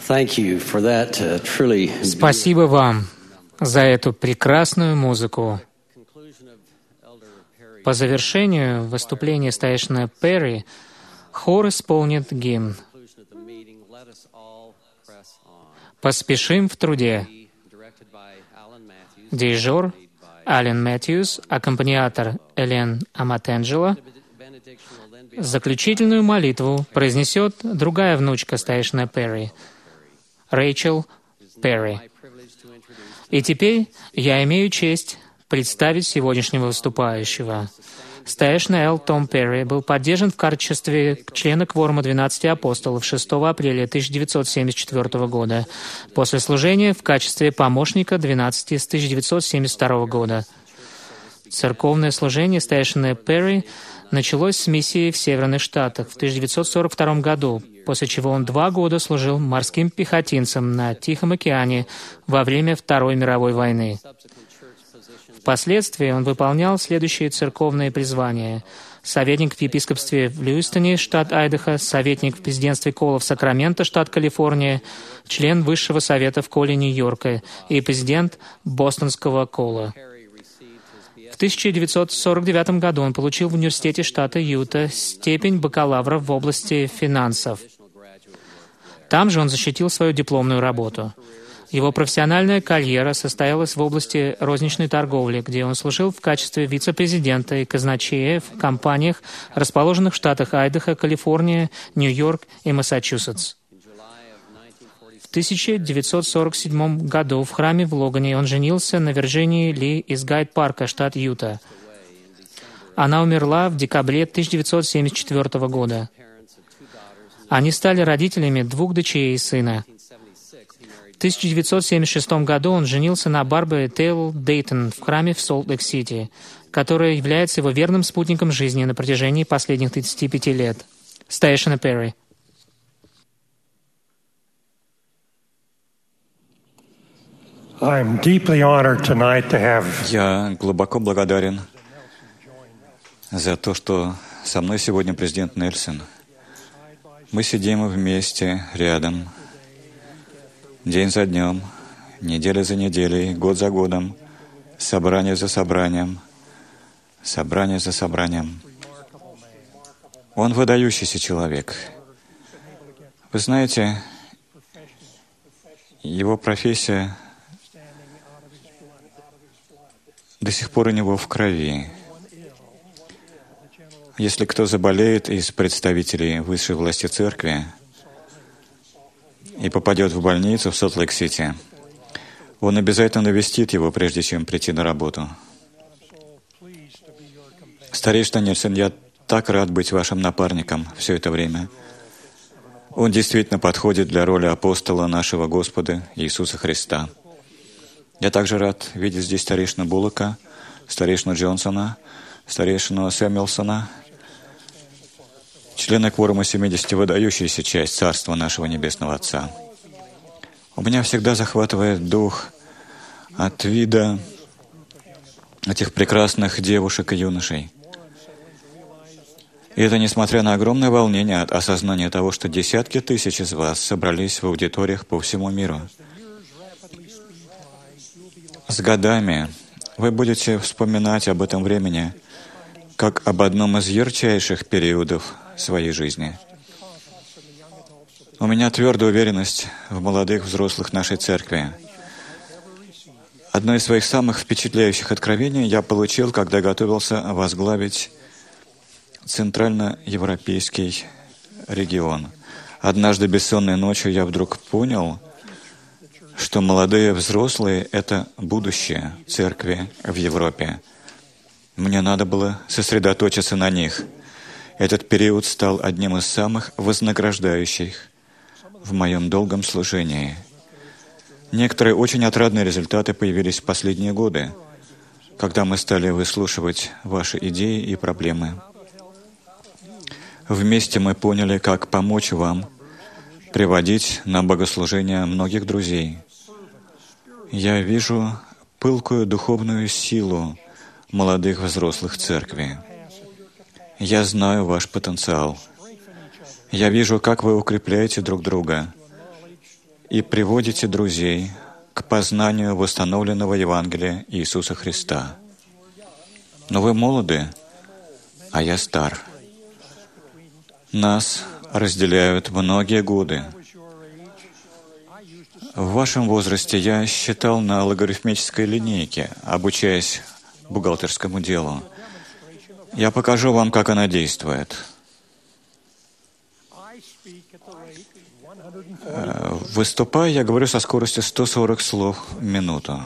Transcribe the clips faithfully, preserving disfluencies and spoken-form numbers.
Спасибо вам за эту прекрасную музыку. По завершению выступления старейшины Перри хор исполнит гимн «Поспешим в труде». Дирижер Ален Мэтьюс, аккомпаниатор Элен Аматенджело. Заключительную молитву произнесет другая внучка старейшины Перри, Рэйчел Перри. И теперь я имею честь представить сегодняшнего выступающего. Старейшина Эл Том Перри был поддержан в качестве члена кворума двенадцати апостолов шестого апреля тысяча девятьсот семьдесят четвёртого года, после служения в качестве помощника двенадцати с тысяча девятьсот семьдесят второго года. Церковное служение старейшины Перри началось с миссии в Северных Штатах в тысяча девятьсот сорок втором году, после чего он два года служил морским пехотинцем на Тихом океане во время Второй мировой войны. Впоследствии он выполнял следующие церковные призвания: советник в епископстве в Льюистоне, штат Айдахо, советник в президентстве Кола в Сакраменто, штат Калифорния, член Высшего совета в Коле, Нью-Йорка и президент Бостонского Кола. В тысяча девятьсот сорок девятом году он получил в университете штата Юта степень бакалавра в области финансов. Там же он защитил свою дипломную работу. Его профессиональная карьера состоялась в области розничной торговли, где он служил в качестве вице-президента и казначея в компаниях, расположенных в штатах Айдахо, Калифорния, Нью-Йорк и Массачусетс. В тысяча девятьсот сорок седьмом году в храме в Логане он женился на Вирджинии Ли из Гайд-парка, штат Юта. Она умерла в декабре тысяча девятьсот семьдесят четвёртого года. Они стали родителями двух дочерей и сына. В тысяча девятьсот семьдесят шестом году он женился на Барбаре Тейлор Дейтон в храме в Солт-Лейк-Сити, которая является его верным спутником жизни на протяжении последних тридцати пяти лет. Старейшина Перри. Я глубоко благодарен за то, что со мной сегодня президент Нельсон. Мы сидим вместе, рядом, день за днем, неделя за неделей, год за годом, собрание за собранием, собрание за собранием. Он выдающийся человек. Вы знаете, его профессия до сих пор у него в крови. Если кто заболеет из представителей высшей власти церкви и попадет в больницу в Солт-Лейк-Сити, он обязательно навестит его, прежде чем прийти на работу. Старейшина Нельсон, я так рад быть вашим напарником все это время. Он действительно подходит для роли апостола нашего Господа Иисуса Христа. Я также рад видеть здесь старейшину Буллока, старейшину Джонсона, старейшину Сэмюэлсона, члены кворума семидесяти, выдающаяся часть Царства нашего Небесного Отца. У меня всегда захватывает дух от вида этих прекрасных девушек и юношей. И это несмотря на огромное волнение от осознания того, что десятки тысяч из вас собрались в аудиториях по всему миру. С годами вы будете вспоминать об этом времени как об одном из ярчайших периодов своей жизни. У меня твердая уверенность в молодых взрослых нашей церкви. Одно из своих самых впечатляющих откровений я получил, когда готовился возглавить Центральноевропейский регион. Однажды бессонной ночью я вдруг понял, что молодые взрослые — это будущее церкви в Европе. Мне надо было сосредоточиться на них. Этот период стал одним из самых вознаграждающих в моем долгом служении. Некоторые очень отрадные результаты появились в последние годы, когда мы стали выслушивать ваши идеи и проблемы. Вместе мы поняли, как помочь вам приводить на богослужение многих друзей. Я вижу пылкую духовную силу молодых взрослых церкви. Я знаю ваш потенциал. Я вижу, как вы укрепляете друг друга и приводите друзей к познанию восстановленного Евангелия Иисуса Христа. Но вы молоды, а я стар. Нас разделяют многие годы. В вашем возрасте я считал на логарифмической линейке, обучаясь бухгалтерскому делу. Я покажу вам, как она действует. Выступая, я говорю со скоростью сто сорок слов в минуту.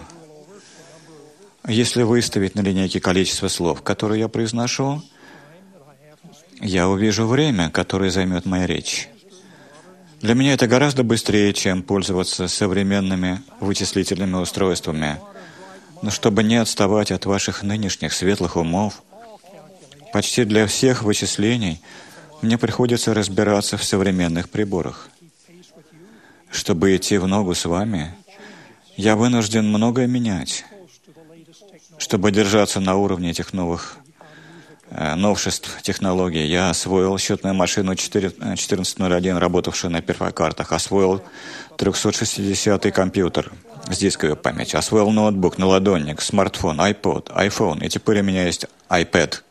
Если выставить на линейке количество слов, которые я произношу, я увижу время, которое займет моя речь. Для меня это гораздо быстрее, чем пользоваться современными вычислительными устройствами. Но чтобы не отставать от ваших нынешних светлых умов, почти для всех вычислений мне приходится разбираться в современных приборах. Чтобы идти в ногу с вами, я вынужден многое менять. Чтобы держаться на уровне этих новых э, новшеств технологий, я освоил счетную машину четырнадцать ноль один, работавшую на перфокартах, освоил триста шестидесятый компьютер с дисковой памятью, освоил ноутбук, наладонник, смартфон, iPod, iPhone, и теперь у меня есть iPad.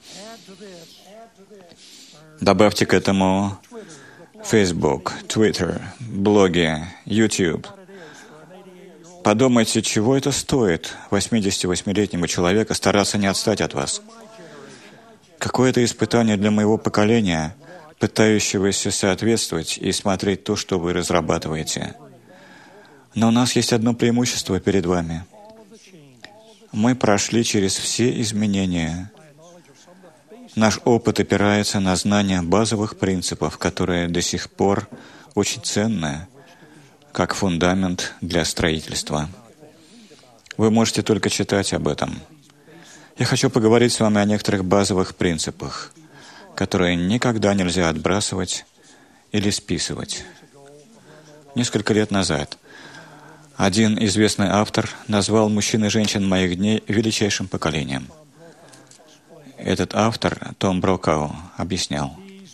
Добавьте к этому Facebook, Twitter, блоги, YouTube. Подумайте, чего это стоит восьмидесятивосьмилетнему человеку стараться не отстать от вас. Какое это испытание для моего поколения, пытающегося соответствовать и смотреть то, что вы разрабатываете. Но у нас есть одно преимущество перед вами. Мы прошли через все изменения. Наш опыт опирается на знание базовых принципов, которые до сих пор очень ценны, как фундамент для строительства. Вы можете только читать об этом. Я хочу поговорить с вами о некоторых базовых принципах, которые никогда нельзя отбрасывать или списывать. Несколько лет назад один известный автор назвал мужчин и женщин моих дней величайшим поколением. Этот автор, Том Брокау, объяснял: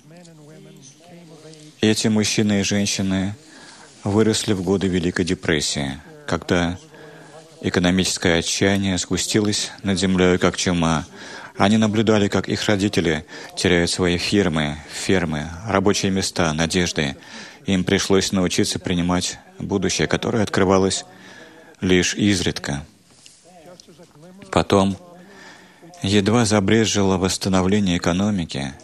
эти мужчины и женщины выросли в годы Великой депрессии, когда экономическое отчаяние сгустилось над землей, как чума. Они наблюдали, как их родители теряют свои фирмы, фермы, рабочие места, надежды. Им пришлось научиться принимать будущее, которое открывалось лишь изредка. Потом, едва забрежило восстановление экономики,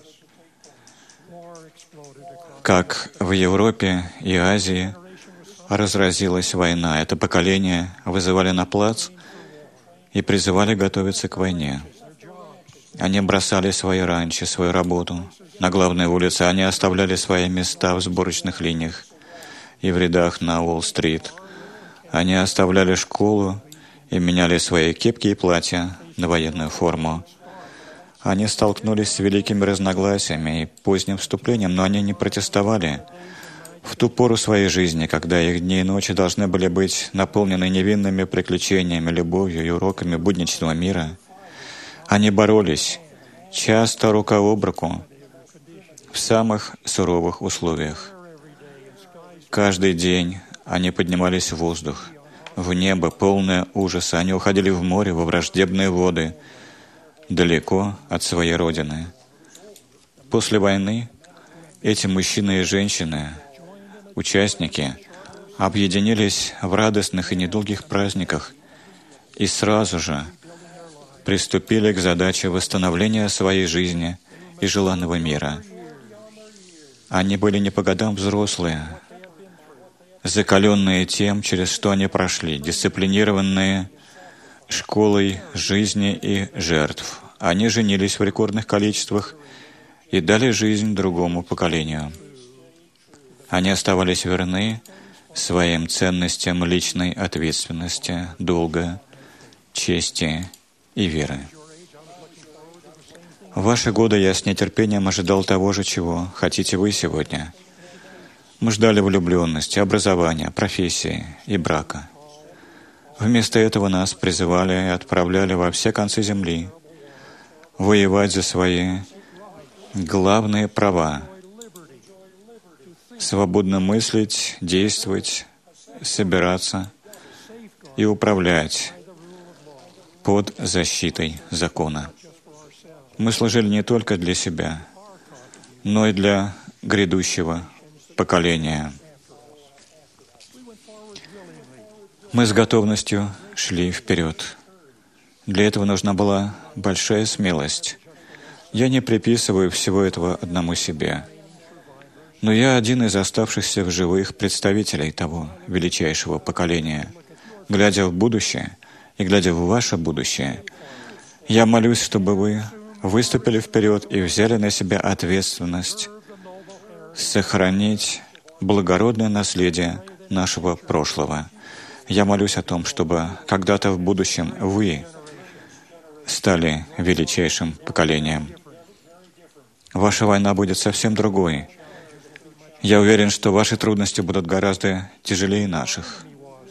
как в Европе и Азии разразилась война. Это поколение вызывали на плац и призывали готовиться к войне. Они бросали свои ранчо, свою работу на главной улице. Они оставляли свои места в сборочных линиях и в рядах на Уолл-стрит. Они оставляли школу и меняли свои кепки и платья на военную форму. Они столкнулись с великими разногласиями и поздним вступлением, но они не протестовали. В ту пору своей жизни, когда их дни и ночи должны были быть наполнены невинными приключениями, любовью и уроками будничного мира, они боролись, часто рука об руку, в самых суровых условиях. Каждый день они поднимались в воздух, в небо, полное ужаса. Они уходили в море, во враждебные воды, далеко от своей родины. После войны эти мужчины и женщины, участники, объединились в радостных и недолгих праздниках и сразу же приступили к задаче восстановления своей жизни и желанного мира. Они были не по годам взрослые, закаленные тем, через что они прошли, дисциплинированные школой жизни и жертв. Они женились в рекордных количествах и дали жизнь другому поколению. Они оставались верны своим ценностям личной ответственности, долга, чести и веры. В ваши годы я с нетерпением ожидал того же, чего хотите вы сегодня. Мы ждали влюбленности, образования, профессии и брака. Вместо этого нас призывали и отправляли во все концы земли воевать за свои главные права — свободно мыслить, действовать собираться и управлять под защитой закона. Мы служили не только для себя, но и для грядущего поколения. Мы с готовностью шли вперед. Для этого нужна была большая смелость. Я не приписываю всего этого одному себе, но я один из оставшихся в живых представителей того величайшего поколения. Глядя в будущее и глядя в ваше будущее, я молюсь, чтобы вы выступили вперед и взяли на себя ответственность сохранить благородное наследие нашего прошлого. Я молюсь о том, чтобы когда-то в будущем вы стали величайшим поколением. Ваша война будет совсем другой. Я уверен, что ваши трудности будут гораздо тяжелее наших.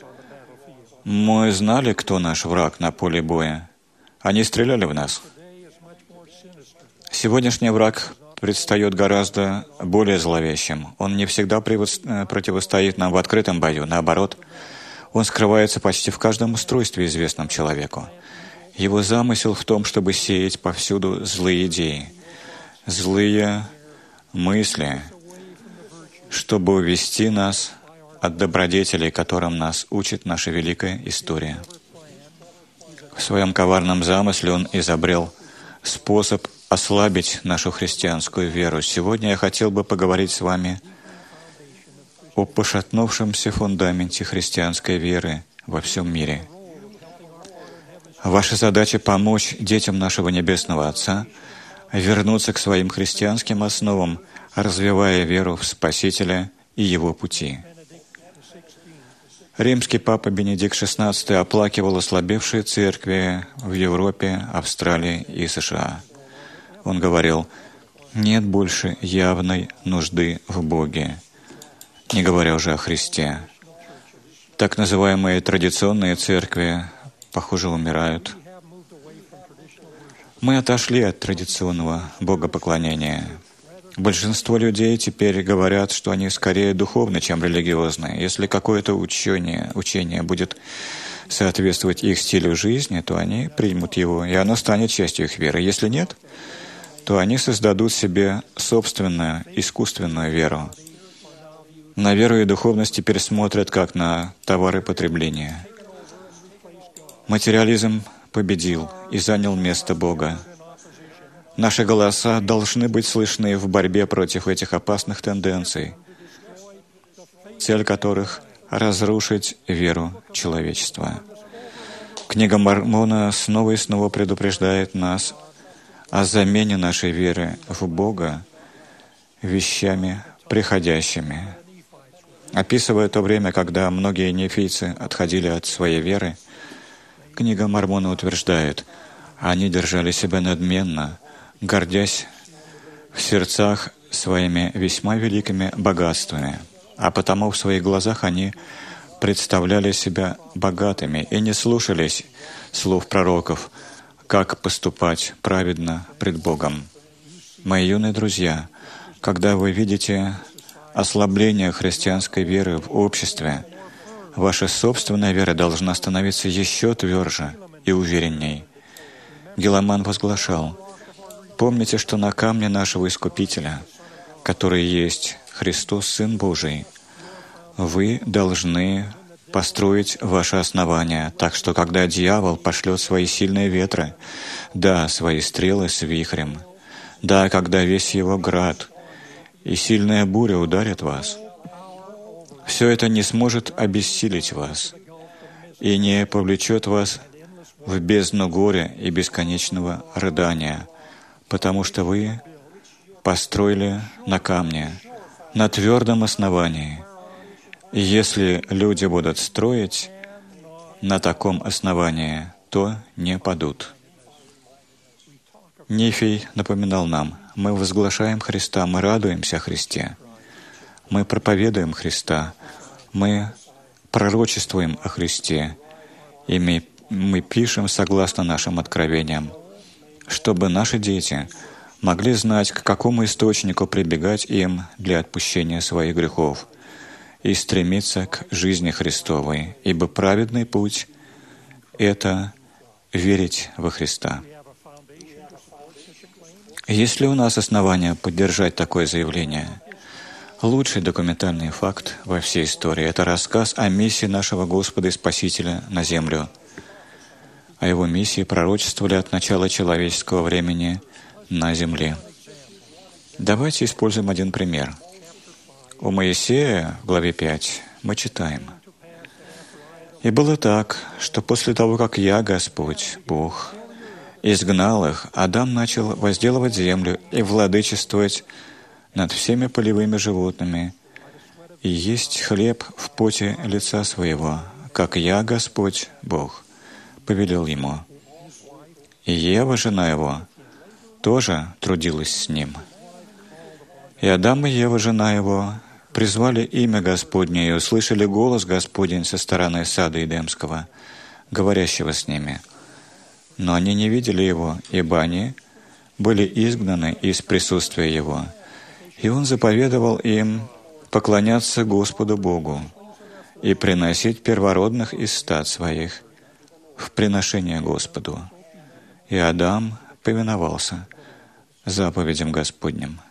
Мы знали, кто наш враг на поле боя. Они стреляли в нас. Сегодняшний враг предстает гораздо более зловещим. Он не всегда противостоит нам в открытом бою. Наоборот, он скрывается почти в каждом устройстве, известном человеку. Его замысел в том, чтобы сеять повсюду злые идеи, злые мысли, чтобы увести нас от добродетелей, которым нас учит наша великая история. В своем коварном замысле он изобрел способ ослабить нашу христианскую веру. Сегодня я хотел бы поговорить с вами о пошатнувшемся фундаменте христианской веры во всем мире. Ваша задача — помочь детям нашего Небесного Отца вернуться к своим христианским основам, развивая веру в Спасителя и Его пути. Римский папа Бенедикт шестнадцатый оплакивал ослабевшие церкви в Европе, Австралии и США. Он говорил: «Нет больше явной нужды в Боге», не говоря уже о Христе. Так называемые традиционные церкви, похоже, умирают. Мы отошли от традиционного богопоклонения. Большинство людей теперь говорят, что они скорее духовны, чем религиозны. Если какое-то учение, учение будет соответствовать их стилю жизни, то они примут его, и оно станет частью их веры. Если нет, то они создадут себе собственную искусственную веру. На веру и духовность теперь смотрят как на товары потребления. Материализм победил и занял место Бога. Наши голоса должны быть слышны в борьбе против этих опасных тенденций, цель которых — разрушить веру человечества. Книга Мормона снова и снова предупреждает нас о замене нашей веры в Бога вещами приходящими. Описывая то время, когда многие нефийцы отходили от своей веры, книга Мормона утверждает: они держали себя надменно, гордясь в сердцах своими весьма великими богатствами, а потому в своих глазах они представляли себя богатыми и не слушались слов пророков, как поступать праведно пред Богом. Мои юные друзья, когда вы видите ослабление христианской веры в обществе, ваша собственная вера должна становиться еще тверже и уверенней. Геломан возглашал: «Помните, что на камне нашего Искупителя, который есть Христос, Сын Божий, вы должны построить ваше основание, так что, когда дьявол пошлет свои сильные ветры, да, свои стрелы с вихрем, да, когда весь его град и сильная буря ударят вас, все это не сможет обессилить вас и не повлечет вас в бездну горя и бесконечного рыдания, потому что вы построили на камне, на твердом основании. И если люди будут строить на таком основании, то не падут». Нефий напоминал нам: мы возглашаем Христа, мы радуемся о Христе, мы проповедуем Христа, мы пророчествуем о Христе, и мы, мы пишем согласно нашим откровениям, чтобы наши дети могли знать, к какому источнику прибегать им для отпущения своих грехов. и стремиться к жизни Христовой, ибо праведный путь — это верить во Христа. Есть ли у нас основания поддержать такое заявление? Лучший документальный факт во всей истории — это рассказ о миссии нашего Господа и Спасителя на землю. О Его миссии пророчествовали от начала человеческого времени на земле. Давайте используем один пример. У Моисея в главе пять мы читаем: «И было так, что после того, как я, Господь, Бог, изгнал их, Адам начал возделывать землю и владычествовать над всеми полевыми животными, и есть хлеб в поте лица своего, как я, Господь, Бог, повелел ему. И Ева, жена его, тоже трудилась с ним. И Адам и Ева, жена его, призвали имя Господне и услышали голос Господень со стороны сада Эдемского, говорящего с ними. Но они не видели его, ибо они были изгнаны из присутствия его. И он заповедовал им поклоняться Господу Богу и приносить первородных из стад своих в приношение Господу. И Адам повиновался заповедям Господним.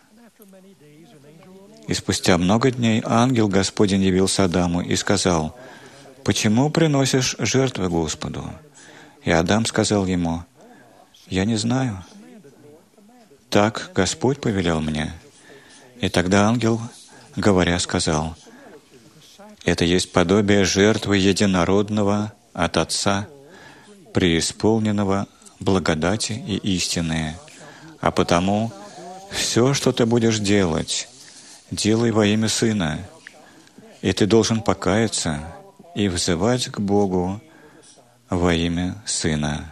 И спустя много дней ангел Господень явился Адаму и сказал: «Почему приносишь жертвы Господу?» И Адам сказал ему: «Я не знаю. Так Господь повелел мне». И тогда ангел, говоря, сказал: «Это есть подобие жертвы единородного от Отца, преисполненного благодати и истины. А потому все, что ты будешь делать, делай во имя Сына, и ты должен покаяться и взывать к Богу во имя Сына».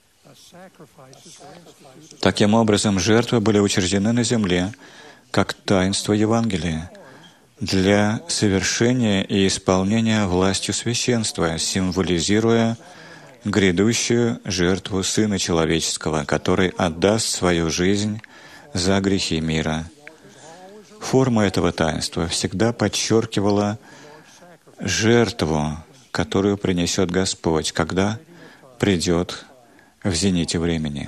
Таким образом, жертвы были учреждены на земле как таинство Евангелия для совершения и исполнения властью священства, символизируя грядущую жертву Сына Человеческого, который отдаст свою жизнь за грехи мира. Форма этого таинства всегда подчеркивала жертву, которую принесет Господь, когда придет в зените времени.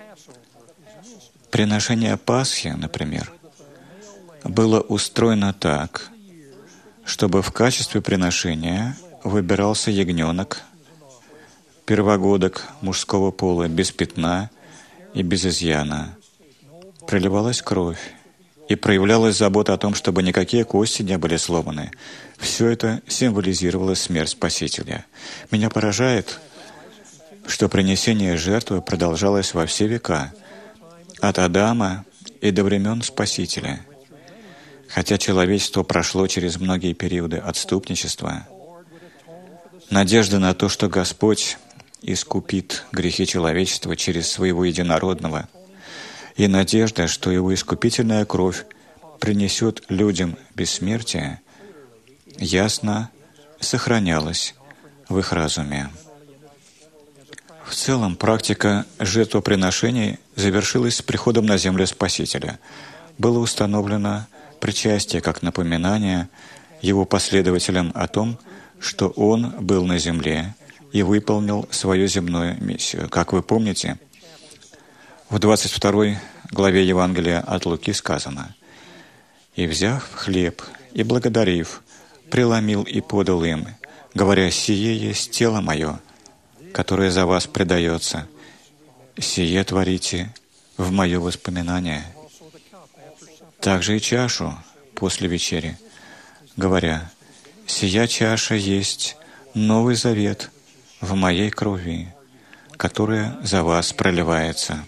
Приношение Пасхи, например, было устроено так, чтобы в качестве приношения выбирался ягненок, первогодок мужского пола, без пятна и без изъяна. Проливалась кровь, и проявлялась забота о том, чтобы никакие кости не были сломаны. Все это символизировало смерть Спасителя. Меня поражает, что принесение жертвы продолжалось во все века, от Адама и до времен Спасителя. Хотя человечество прошло через многие периоды отступничества, надежда на то, что Господь искупит грехи человечества через Своего Единородного, и надежда, что Его искупительная кровь принесет людям бессмертие, ясно сохранялась в их разуме. В целом, практика жертвоприношений завершилась с приходом на землю Спасителя. Было установлено причастие как напоминание Его последователям о том, что Он был на земле и выполнил свою земную миссию. Как вы помните, в двадцать второй главе Евангелия от Луки сказано: «И, взяв хлеб и благодарив, преломил и подал им, говоря: сие есть тело мое, которое за вас предается. Сие творите в мое воспоминание». Также и чашу после вечери, говоря: «Сия чаша есть новый завет в моей крови, которая за вас проливается».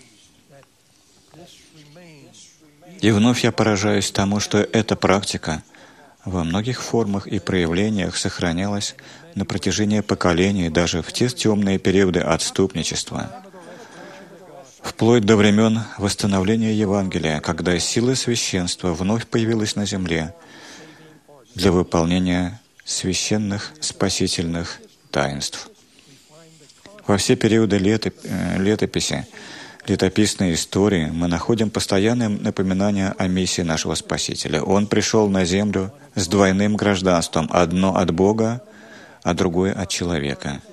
И вновь я поражаюсь тому, что эта практика во многих формах и проявлениях сохранялась на протяжении поколений, даже в те темные периоды отступничества, вплоть до времен восстановления Евангелия, когда сила священства вновь появилась на земле для выполнения священных спасительных таинств. Во все периоды летоп... летописи летописной истории мы находим постоянное напоминание о миссии нашего Спасителя. Он пришел на землю с двойным гражданством, одно от Бога, а другое от человека.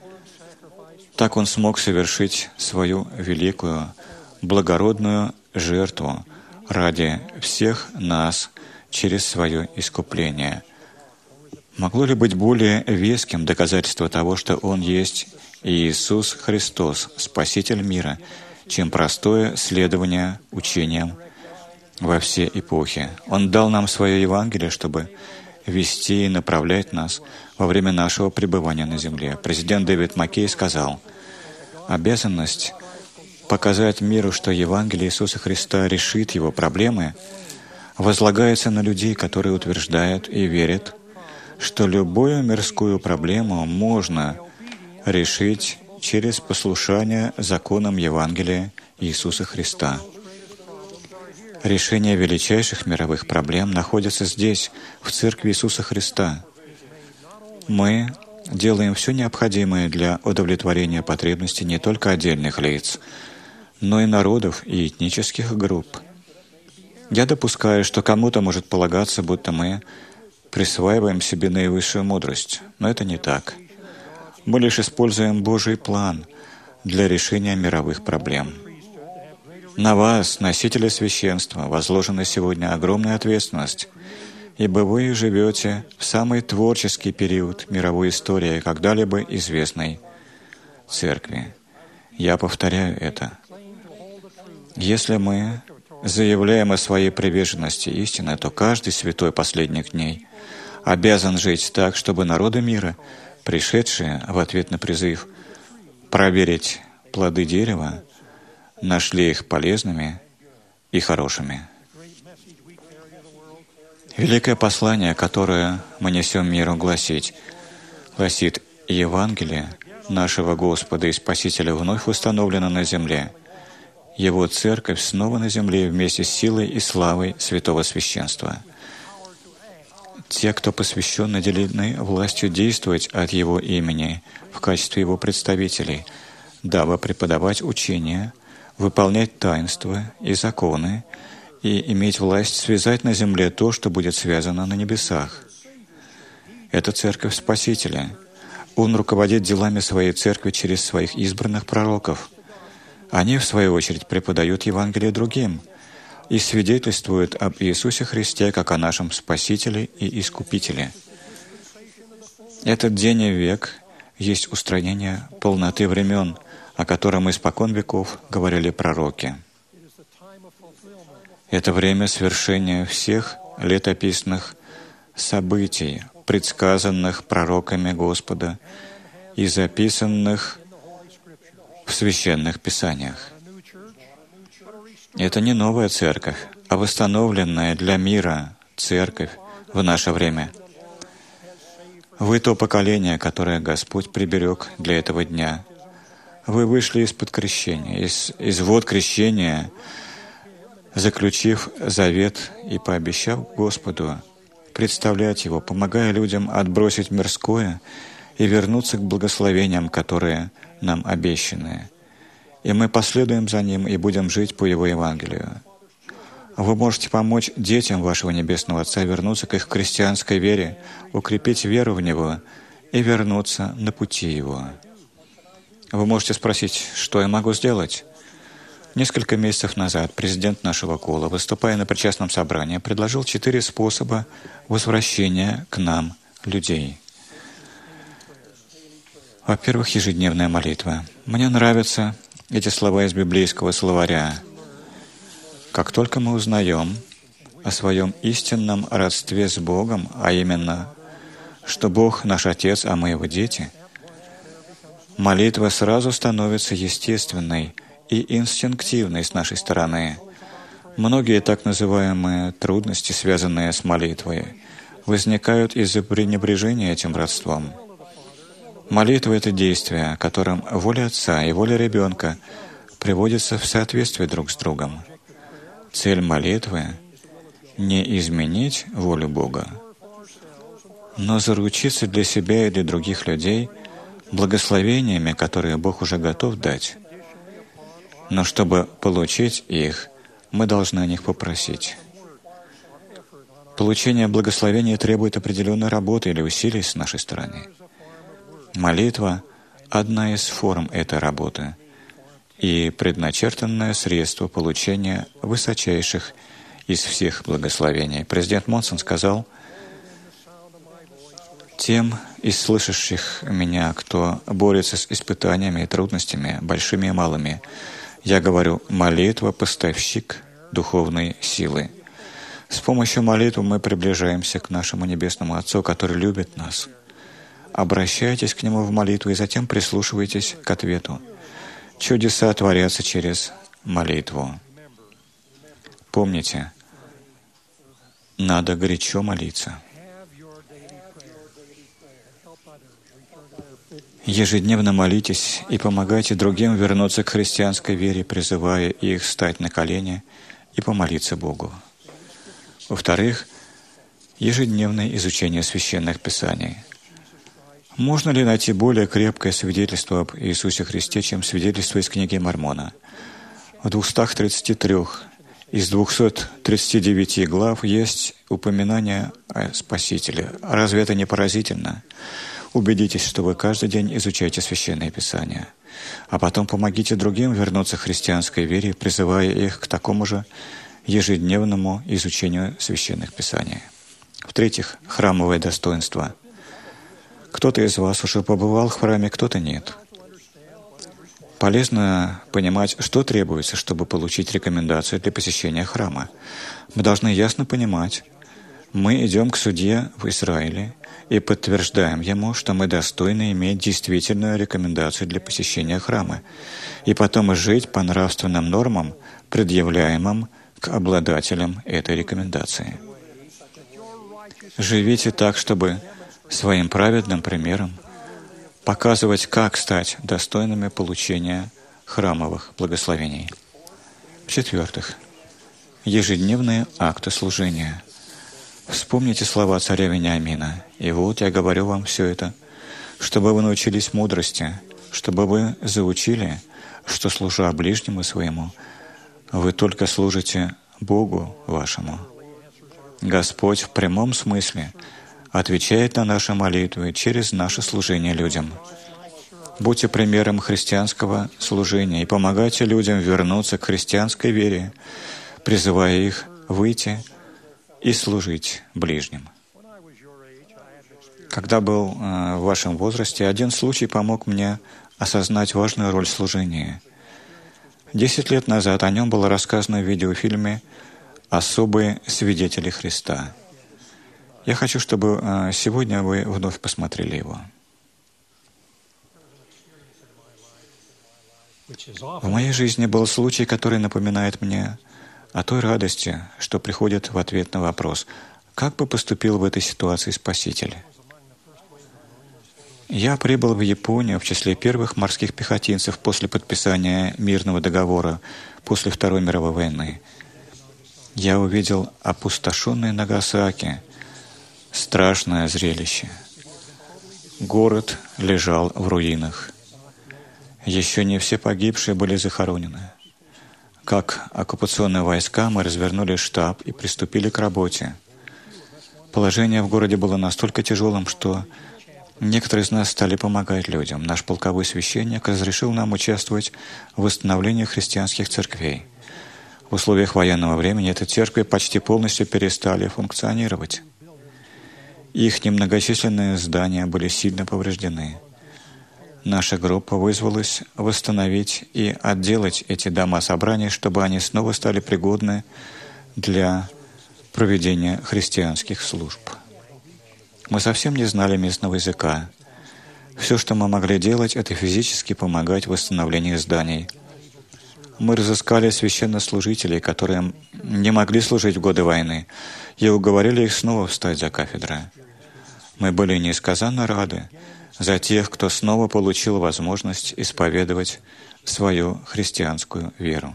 Так Он смог совершить свою великую, благородную жертву ради всех нас через свое искупление. Могло ли быть более веским доказательство того, что Он есть Иисус Христос, Спаситель мира, чем простое следование учениям во все эпохи? Он дал нам свое Евангелие, чтобы вести и направлять нас во время нашего пребывания на земле. Президент Дэвид Маккей сказал: «Обязанность показать миру, что Евангелие Иисуса Христа решит его проблемы, возлагается на людей, которые утверждают и верят, что любую мирскую проблему можно решить через послушание законам Евангелия Иисуса Христа. Решение величайших мировых проблем находится здесь, в Церкви Иисуса Христа. Мы делаем все необходимое для удовлетворения потребностей не только отдельных лиц, но и народов и этнических групп. Я допускаю, что кому-то может полагаться, будто мы присваиваем себе наивысшую мудрость, но это не так. Мы лишь используем Божий план для решения мировых проблем. На вас, носители священства, возложена сегодня огромная ответственность, ибо вы живете в самый творческий период мировой истории, когда-либо известной Церкви. Я повторяю это. Если мы заявляем о своей приверженности истине, то каждый святой последних дней обязан жить так, чтобы народы мира, пришедшие в ответ на призыв проверить плоды дерева, нашли их полезными и хорошими. Великое послание, которое мы несем миру, гласить, гласит: Евангелие нашего Господа и Спасителя вновь установлено на земле. Его Церковь снова на земле вместе с силой и славой Святого Священства. Те, кто посвящен, наделены властью действовать от Его имени в качестве Его представителей, дабы преподавать учения, выполнять таинства и законы и иметь власть связать на земле то, что будет связано на небесах. Это Церковь Спасителя. Он руководит делами своей Церкви через своих избранных пророков. Они, в свою очередь, преподают Евангелие другим и свидетельствуют об Иисусе Христе как о нашем Спасителе и Искупителе. Этот день и век есть устранение полноты времен, о котором испокон веков говорили пророки. Это время свершения всех летописных событий, предсказанных пророками Господа и записанных в священных писаниях. Это не новая церковь, а восстановленная для мира церковь в наше время. Вы то поколение, которое Господь приберег для этого дня. Вы вышли из-под крещения, из, из вод крещения, заключив завет и пообещав Господу представлять Его, помогая людям отбросить мирское и вернуться к благословениям, которые нам обещаны. И мы последуем за Ним и будем жить по Его Евангелию. Вы можете помочь детям вашего Небесного Отца вернуться к их христианской вере, укрепить веру в Него и вернуться на пути Его. Вы можете спросить, что я могу сделать? Несколько месяцев назад президент нашего кола, выступая на причастном собрании, предложил четыре способа возвращения к нам людей. Во-первых, ежедневная молитва. Мне нравятся эти слова из библейского словаря. Как только мы узнаем о своем истинном родстве с Богом, а именно, что Бог наш Отец, а мы Его дети, молитва сразу становится естественной и инстинктивной с нашей стороны. Многие так называемые трудности, связанные с молитвой, возникают из-за пренебрежения этим родством. Молитва — это действие, которым воля Отца и воля ребенка приводятся в соответствие друг с другом. Цель молитвы — не изменить волю Бога, но заручиться для себя и для других людей благословениями, которые Бог уже готов дать. Но чтобы получить их, мы должны о них попросить. Получение благословения требует определенной работы или усилий с нашей стороны. Молитва — одна из форм этой работы и предначертанное средство получения высочайших из всех благословений. Президент Монсон сказал: «Тем из слышащих меня, кто борется с испытаниями и трудностями, большими и малыми, я говорю: молитва — поставщик духовной силы. С помощью молитвы мы приближаемся к нашему Небесному Отцу, который любит нас. Обращайтесь к Нему в молитву и затем прислушивайтесь к ответу. Чудеса творятся через молитву. Помните, надо горячо молиться. Ежедневно молитесь и помогайте другим вернуться к христианской вере, призывая их встать на колени и помолиться Богу. Во-вторых, ежедневное изучение священных писаний. Можно ли найти более крепкое свидетельство об Иисусе Христе, чем свидетельство из книги Мормона? В двухстах тридцати трёх из двухсот тридцати девяти глав есть упоминание о Спасителе. Разве это не поразительно? Убедитесь, что вы каждый день изучаете Священное Писание, а потом помогите другим вернуться к христианской вере, призывая их к такому же ежедневному изучению Священных Писаний. В-третьих, храмовое достоинство. Кто-то из вас уже побывал в храме, кто-то нет. Полезно понимать, что требуется, чтобы получить рекомендацию для посещения храма. Мы должны ясно понимать, мы идем к судье в Израиле и подтверждаем ему, что мы достойны иметь действительную рекомендацию для посещения храма, и потом жить по нравственным нормам, предъявляемым к обладателям этой рекомендации. Живите так, чтобы своим праведным примером показывать, как стать достойными получения храмовых благословений. В-четвертых, ежедневные акты служения. Вспомните слова царя Вениамина. «И вот я говорю вам все это, чтобы вы научились мудрости, чтобы вы заучили, что, служа ближнему своему, вы только служите Богу вашему». Господь в прямом смысле отвечает на наши молитвы через наше служение людям. Будьте примером христианского служения и помогайте людям вернуться к христианской вере, призывая их выйти и служить ближним. Когда был э, в вашем возрасте, один случай помог мне осознать важную роль служения. Десять лет назад о нем было рассказано в видеофильме «Особые свидетели Христа». Я хочу, чтобы э, сегодня вы вновь посмотрели его. В моей жизни был случай, который напоминает мне о той радости, что приходит в ответ на вопрос, как бы поступил в этой ситуации Спаситель. Я прибыл в Японию в числе первых морских пехотинцев после подписания мирного договора после Второй мировой войны. Я увидел опустошенный Нагасаки, страшное зрелище. Город лежал в руинах. Еще не все погибшие были захоронены. Как оккупационные войска мы развернули штаб и приступили к работе. Положение в городе было настолько тяжелым, что некоторые из нас стали помогать людям. Наш полковой священник разрешил нам участвовать в восстановлении христианских церквей. В условиях военного времени эти церкви почти полностью перестали функционировать. Их немногочисленные здания были сильно повреждены. Наша группа вызвалась восстановить и отделать эти дома собраний, чтобы они снова стали пригодны для проведения христианских служб. Мы совсем не знали местного языка. Все, что мы могли делать, это физически помогать в восстановлении зданий. Мы разыскали священнослужителей, которые не могли служить в годы войны, и уговорили их снова встать за кафедры. Мы были несказанно рады за тех, кто снова получил возможность исповедовать свою христианскую веру.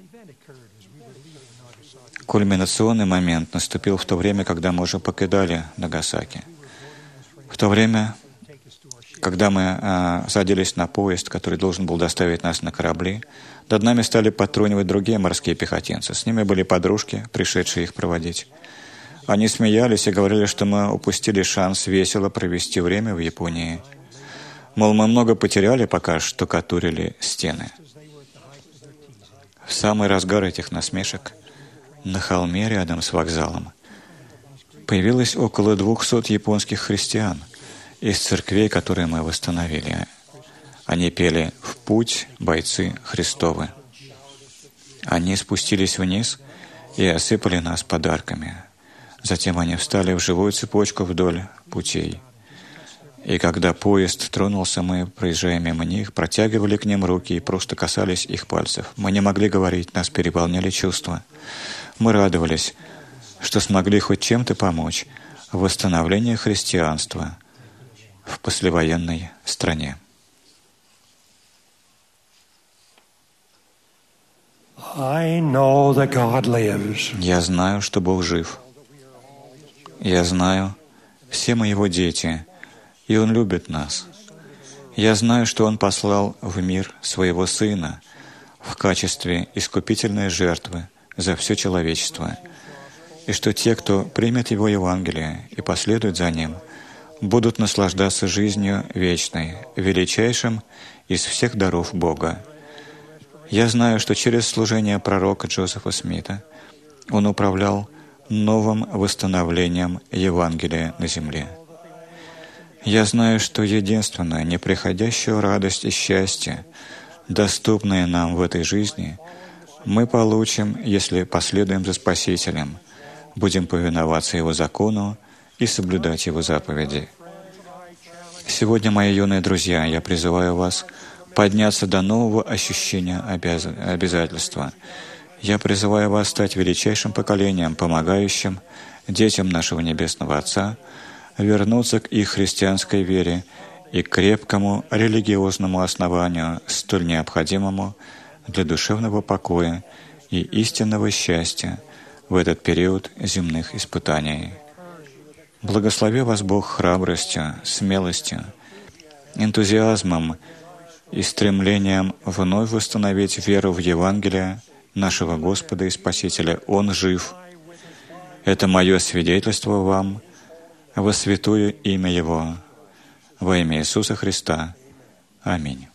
Кульминационный момент наступил в то время, когда мы уже покидали Нагасаки. В то время Когда мы а, садились на поезд, который должен был доставить нас на корабли, над нами стали подтрунивать другие морские пехотинцы. С ними были подружки, пришедшие их проводить. Они смеялись и говорили, что мы упустили шанс весело провести время в Японии. Мол, мы много потеряли, пока штукатурили стены. В самый разгар этих насмешек на холме рядом с вокзалом появилось около двухсот японских христиан из церквей, которые мы восстановили. Они пели «В путь, бойцы Христовы». Они спустились вниз и осыпали нас подарками. Затем они встали в живую цепочку вдоль путей. И когда поезд тронулся, мы, проезжая мимо них, протягивали к ним руки и просто касались их пальцев. Мы не могли говорить, нас переполняли чувства. Мы радовались, что смогли хоть чем-то помочь в восстановлении христианства в послевоенной стране. Я знаю, что Бог жив. Я знаю, все мы Его дети, и Он любит нас. Я знаю, что Он послал в мир Своего Сына в качестве искупительной жертвы за все человечество, и что те, кто примет Его Евангелие и последует за Ним, будут наслаждаться жизнью вечной, величайшим из всех даров Бога. Я знаю, что через служение пророка Джозефа Смита он управлял новым восстановлением Евангелия на земле. Я знаю, что единственная неприходящая радость и счастье, доступные нам в этой жизни, мы получим, если последуем за Спасителем, будем повиноваться Его закону и соблюдать Его заповеди. Сегодня, мои юные друзья, я призываю вас подняться до нового ощущения обяз... обязательства. Я призываю вас стать величайшим поколением, помогающим детям нашего Небесного Отца вернуться к их христианской вере и к крепкому религиозному основанию, столь необходимому для душевного покоя и истинного счастья в этот период земных испытаний. Благослови вас Бог храбростью, смелостью, энтузиазмом и стремлением вновь восстановить веру в Евангелие нашего Господа и Спасителя. Он жив. Это мое свидетельство вам во святое имя Его. Во имя Иисуса Христа. Аминь.